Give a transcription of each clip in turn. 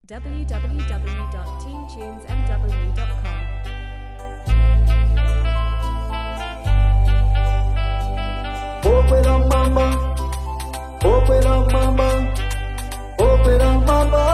www.teentunesmw.com. Opera mama, opera mama, opera mama.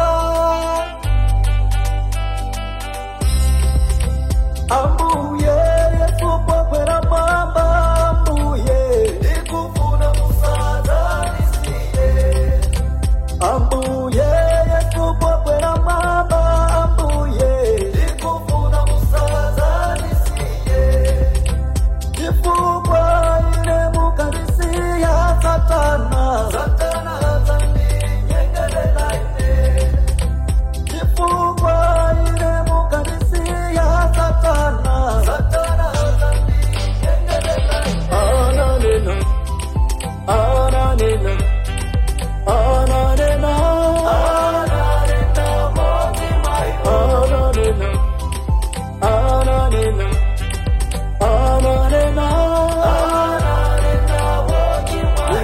Ambuye, Yesu opera mama, ambuye, ikufuna musada nisiye. Ambuye, Yesu opera mama, ambuye, ikufuna musada nisiye. Kifungwa ile mukanisia Satana, Satana hazani nyengelela ine. Kifungwa ile mukanisia Satana, Satana hazani nyengelela ine. Ananena, ananena, ananena, ananena moti mai. Ananena, ananena, ananena, ananena moti mai.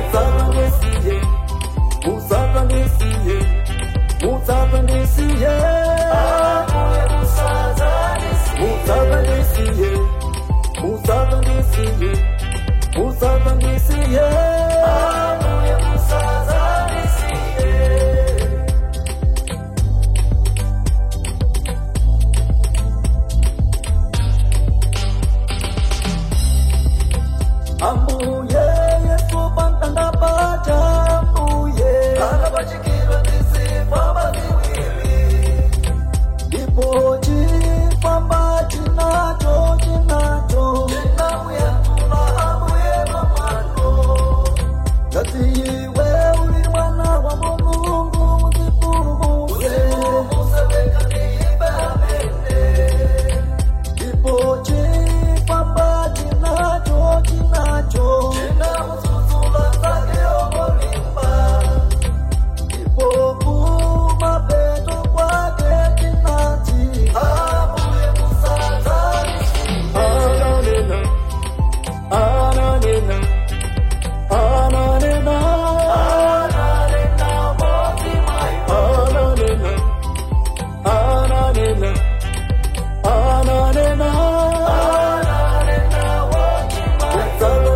Musaka nisiye, musaka nisiye, amuye musaza nisiye. Musaka nisiye, musaka nisiye, musaka nisiye, amuye musaza nisiye. Ambuye Yesu pantanda pacha, ambuye kana bachikira tisipa baziwili. Ipochi pamba chinacho, chinacho chinamuya tula ambuye mamano. Gatiwe uli mwana wa Mungu, usipuruguse, usipuruguse weka niipe amene. Ipochi pamba chinacho, chinacho chinamuzuzula zake omolimba. Ipofu mapeto kwake chinati, amuye musaza nisiye. Ananena, ananena, ananena, ananena moti mai. Ananena, ananena, ananena, ananena moti mai.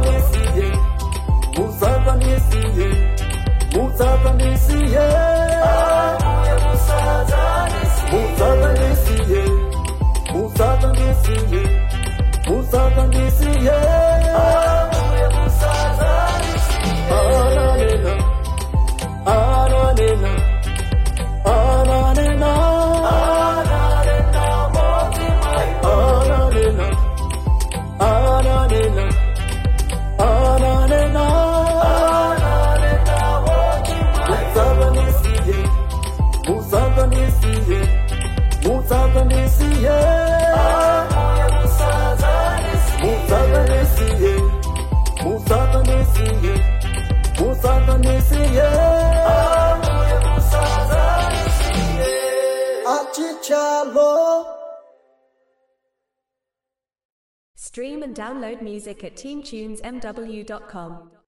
Musaka nisiye, musaka nisiye, amuye musaza nisiye. Musaka nisiye, musaka nisiye, musaka nisiye, amuye musaza nisiye. Ananena, ananena, ananena, ananena moti mai. Ananena, ananena, ananena, ananena moti mai. Musaka nisiye, musaka nisiye, amuye musaza nisiye. Musaka nisiye, musaka nisiye, musaka nisiye, amuye musaza nisiye. Achichalo. Stream and download music at teentunesmw.com.